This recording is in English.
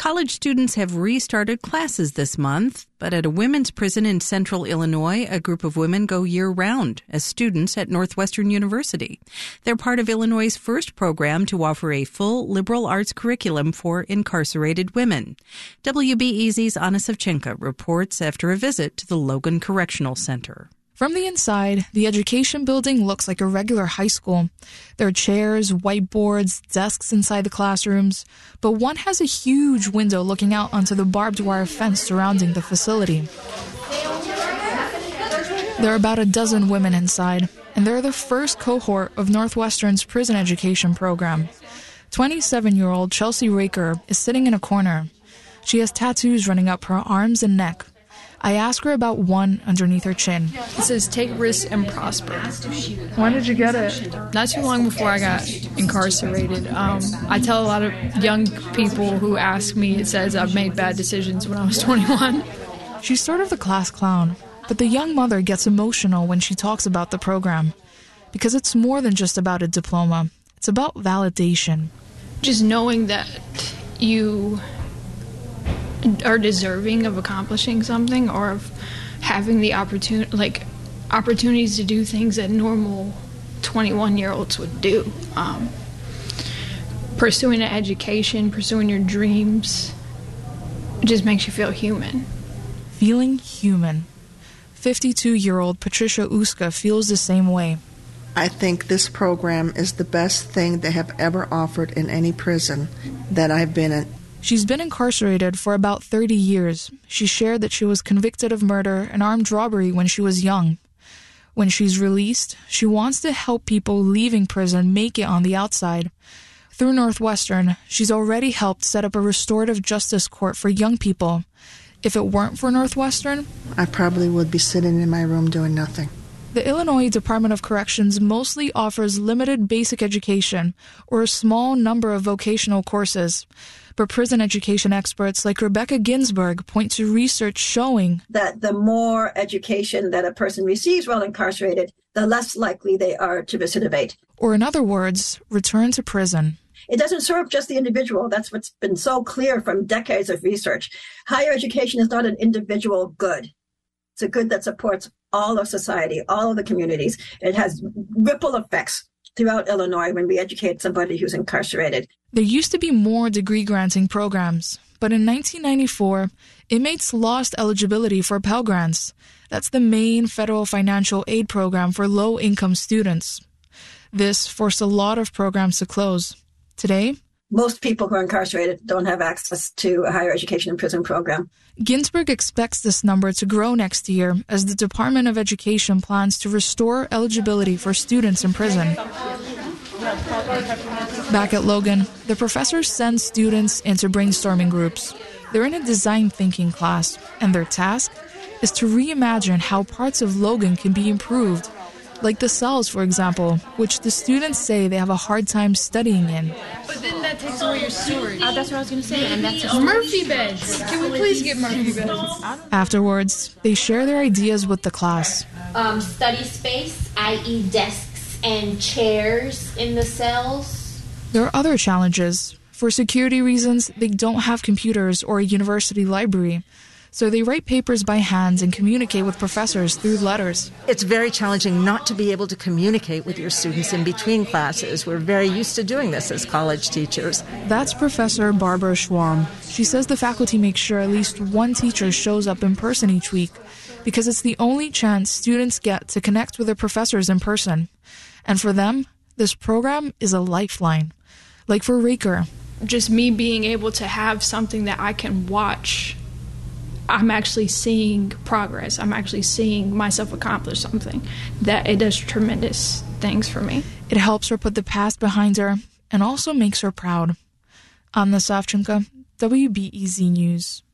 College students have restarted classes this month, but at a women's prison in central Illinois, a group of women go year-round as students at Northwestern University. They're part of Illinois' first program to offer a full liberal arts curriculum for incarcerated women. WBEZ's Anna Savchenko reports after a visit to the Logan Correctional Center. From the inside, the education building looks like a regular high school. There are chairs, whiteboards, desks inside the classrooms, but one has a huge window looking out onto the barbed wire fence surrounding the facility. There are about a dozen women inside, and they're the first cohort of Northwestern's prison education program. 27-year-old Chelsea Raker is sitting in a corner. She has tattoos running up her arms and neck. I ask her about one underneath her chin. It says, "Take risks and prosper." When did you get it? Not too long before I got incarcerated. I tell a lot of young people who ask me, it says I've made bad decisions when I was 21. She's sort of the class clown, but the young mother gets emotional when she talks about the program. Because it's more than just about a diploma. It's about validation. Just knowing that you are deserving of accomplishing something or of having the opportunities to do things that normal 21-year-olds would do. Pursuing an education, pursuing your dreams, it just makes you feel human. Feeling human. 52-year-old Patricia Uska feels the same way. I think this program is the best thing they have ever offered in any prison that I've been in. She's been incarcerated for about 30 years. She shared that she was convicted of murder and armed robbery when she was young. When she's released, she wants to help people leaving prison make it on the outside. Through Northwestern, she's already helped set up a restorative justice court for young people. If it weren't for Northwestern, I probably would be sitting in my room doing nothing. The Illinois Department of Corrections mostly offers limited basic education or a small number of vocational courses. But prison education experts like Rebecca Ginsburg point to research showing that the more education that a person receives while incarcerated, the less likely they are to recidivate. Or in other words, return to prison. It doesn't serve just the individual. That's what's been so clear from decades of research. Higher education is not an individual good. It's a good that supports all of society, all of the communities. It has ripple effects throughout Illinois when we educate somebody who's incarcerated. There used to be more degree-granting programs, but in 1994, inmates lost eligibility for Pell Grants. That's the main federal financial aid program for low-income students. This forced a lot of programs to close. Today, most people who are incarcerated don't have access to a higher education and prison program. Ginsburg expects this number to grow next year as the Department of Education plans to restore eligibility for students in prison. Back at Logan, the professors send students into brainstorming groups. They're in a design thinking class, and their task is to reimagine how parts of Logan can be improved, like the cells, for example, which the students say they have a hard time studying in. But then that takes away your storage. That's what I was going to say, and that's Murphy beds. Can we please get Murphy beds? Afterwards, they share their ideas with the class. Study space, i.e. desks and chairs in the cells. There are other challenges. For security reasons, they don't have computers or a university library. So they write papers by hand and communicate with professors through letters. It's very challenging not to be able to communicate with your students in between classes. We're very used to doing this as college teachers. That's Professor Barbara Schwam. She says the faculty makes sure at least one teacher shows up in person each week because it's the only chance students get to connect with their professors in person. And for them, this program is a lifeline. Like for Raker. Just me being able to have something that I can watch, I'm actually seeing progress. I'm actually seeing myself accomplish something. That it does tremendous things for me. It helps her put the past behind her and also makes her proud. Anna Savchenko, WBEZ News.